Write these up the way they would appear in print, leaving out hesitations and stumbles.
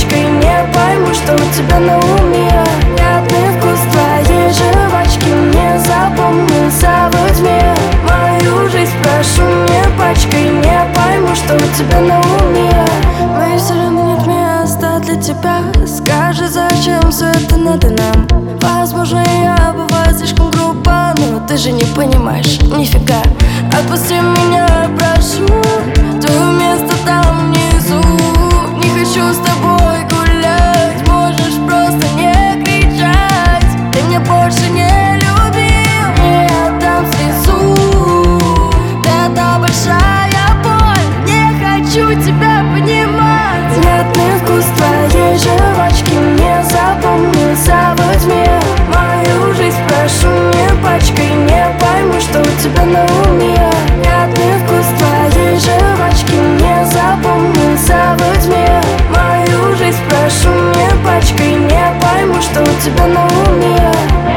пачкай, не пойму, что у тебя на уме. Мятный вкус твоей жвачки мне запомнился во тьме. Мою жизнь прошу, не пачкай, не пойму, что у тебя на уме. В моей вселенной нет места для тебя. Скажи, зачем все это надо нам? Возможно, я бываю слишком груба, но ты же не понимаешь, нифига. Отпусти меня, прошу, твое место там внизу. Не хочу с тобой гулять, можешь просто не кричать. Ты мне больше не любил, не отдам слезу. Ты это большая боль, не хочу тебя понимать. Мятный вкус твоей жвачки мне запомнился во тьме. Мою жизнь прошу, не пачкай, не пойму, что у тебя на уме. Мятный вкус твоей жвачки мне запомнился во тьме. Мою жизнь прошу, не пачкай, не пойму, что у тебя на уме.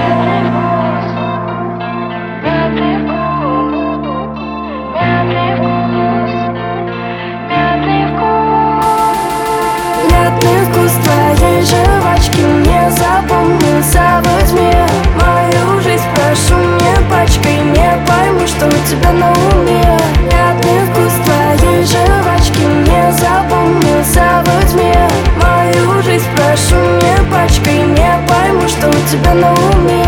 Мятный вкус твоей жвачки мне запомнился во тьме. Мою жизнь прошу, не пачкай, не пойму, что у тебя на уме. Мятный вкус твоей жвачки мне запомнился во тьме. Мою жизнь прошу, не пачкай, не пойму, что у тебя на уме.